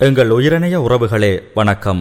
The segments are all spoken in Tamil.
எங்கள் உயிரினைய உறவுகளே வணக்கம்.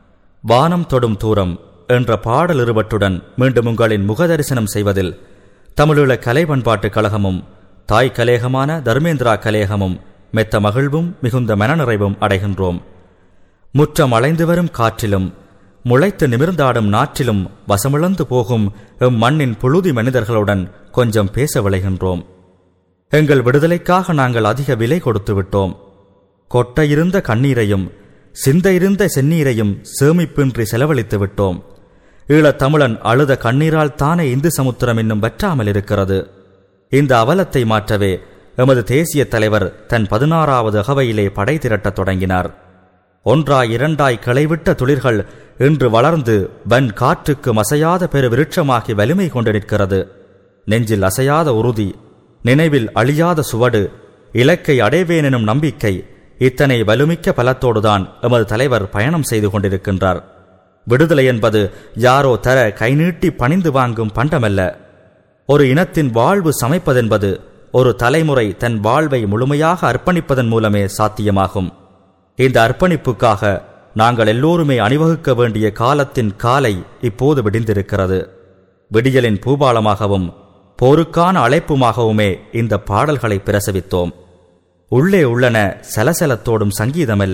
வானம் தொடும் தூரம் என்ற பாடல் இருவற்றுடன் மீண்டும் உங்களின் முகதரிசனம் செய்வதில் தமிழீழ கலை பண்பாட்டுக் கழகமும் தாய் கலையகமான தர்மேந்திரா கலையகமும் மெத்த மகிழ்வும் மிகுந்த மனநிறைவும் அடைகின்றோம். முற்றம் அலைந்து வரும் காற்றிலும் முளைத்து நிமிர்ந்தாடும் நாற்றிலும் வசமிழந்து போகும் மண்ணின் புழுதி மனிதர்களுடன் கொஞ்சம் பேச விளைகின்றோம். எங்கள் விடுதலைக்காக நாங்கள் அதிக விலை கொடுத்து விட்டோம். கொட்ட இருந்த கண்ணீரையும் சிந்த இருந்த செந்நீரையும் சேமிப்பின்றி செலவழித்து விட்டோம். ஈழத்தமிழன் அழுத கண்ணீரால் தானே இந்து சமுத்திரம் இன்னும் வற்றாமல் இருக்கிறது. இந்த அவலத்தை மாற்றவே எமது தேசிய தலைவர் தன் 16வது அகவையிலே படை திரட்டத் தொடங்கினார். ஒன்றாய் இரண்டாய் கிளைவிட்ட துளிர்கள் இன்று வளர்ந்து வன் காற்றுக்கு மசையாத பெரு விருட்சமாகி வலிமை கொண்டு நிற்கிறது. நெஞ்சில் அசையாத உறுதி, நினைவில் அழியாத சுவடு, இலக்கை அடைவேனெனும் நம்பிக்கை, இத்தனை வலுமிக்க பலத்தோடுதான் எமது தலைவர் பயணம் செய்து கொண்டிருக்கின்றார். விடுதலை என்பது யாரோ தர கை நீட்டி பணிந்து வாங்கும் பண்டமல்ல. ஒரு இனத்தின் வாழ்வு சமைப்பதென்பது ஒரு தலைமுறை தன் வாழ்வை முழுமையாக அர்ப்பணிப்பதன் மூலமே சாத்தியமாகும். இந்த அர்ப்பணிப்புக்காக நாங்கள் எல்லோருமே அணிவகுக்க வேண்டிய காலத்தின் காலை இப்போது விடிந்திருக்கிறது. விடியலின் பூபாலமாகவும் போருக்கான அழைப்புமாகவுமே இந்த பாடல்களை பிரசவித்தோம். உள்ளே உள்ளன சலசலத்தோடும் சங்கீதமல்ல,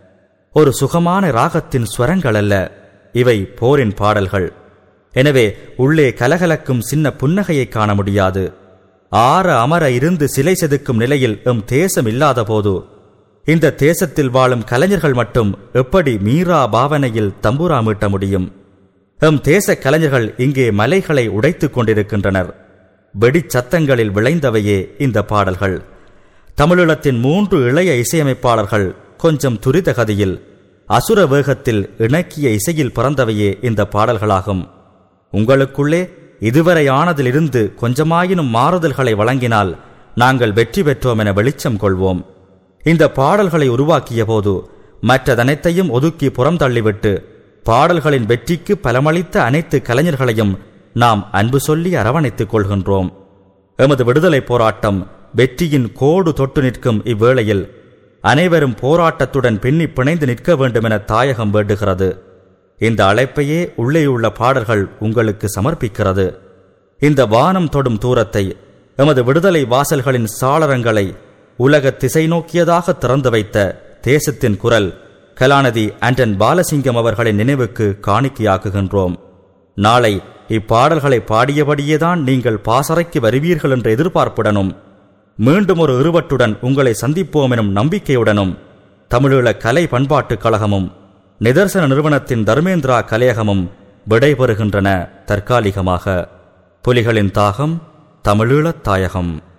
ஒரு சுகமான ராகத்தின் ஸ்வரங்கள் அல்ல, இவை போரின் பாடல்கள். எனவே உள்ளே கலகலக்கும் சின்ன புன்னகையை காண முடியாது. ஆற அமர இருந்து சிலை செதுக்கும் நிலையில் தேசம் இல்லாத போது இந்த தேசத்தில் வாழும் கலைஞர்கள் மட்டும் எப்படி மீரா பாவனையில் தம்புரா மீட்ட முடியும்? தேச கலைஞர்கள் இங்கே மலைகளை உடைத்துக் கொண்டிருக்கின்றனர். வெடிச்சத்தங்களில் விளைந்தவையே இந்த பாடல்கள். தமிழீழத்தின் 3 இளைய இசையமைப்பாளர்கள் கொஞ்சம் துரித கதியில் அசுர வேகத்தில் இணக்கிய இசையில் பிறந்தவையே இந்த பாடல்களாகும். உங்களுக்குள்ளே இதுவரை ஆனதிலிருந்து கொஞ்சமாயினும் மாறுதல்களை வழங்கினால் நாங்கள் வெற்றி பெற்றோம் என வெளிச்சம் கொள்வோம். இந்த பாடல்களை உருவாக்கிய போது மற்றதனைத்தையும் ஒதுக்கி புறம் தள்ளிவிட்டு பாடல்களின் வெற்றிக்கு பலமளித்த அனைத்து கலைஞர்களையும் நாம் அன்பு சொல்லி அரவணைத்துக் கொள்கின்றோம். எமது விடுதலை போராட்டம் வெற்றியின் கோடு தொட்டு நிற்கும் இவ்வேளையில் அனைவரும் போராட்டத்துடன் பின்னி பிணைந்து நிற்க வேண்டும் என தாயகம் வேண்டுகிறது. இந்த அழைப்பையே உள்ளேயுள்ள பாடல்கள் உங்களுக்கு சமர்ப்பிக்கிறது. இந்த வானம் தொடும் தூரத்தை, எமது விடுதலை வாசல்களின் சாளரங்களை உலக திசை நோக்கியதாக திறந்து வைத்த தேசத்தின் குரல் கலாநிதி ஆண்டன் பாலசிங்கம் அவர்களின் நினைவுக்கு காணிக்கையாக்குகின்றோம். நாளை இப்பாடல்களை பாடியபடியேதான் நீங்கள் பாசறைக்கு வருவீர்கள் என்ற எதிர்பார்ப்புடனும் மீண்டும் ஒரு இருவட்டுடன் உங்களை சந்திப்போம் எனும் நம்பிக்கையுடனும் தமிழீழ கலை பண்பாட்டுக் கழகமும் நிதர்சன நிறுவனத்தின் தர்மேந்திரா கலையகமும் விடைபெறுகின்றன தற்காலிகமாக. புலிகளின் தாகம், தமிழீழத் தாயகம்.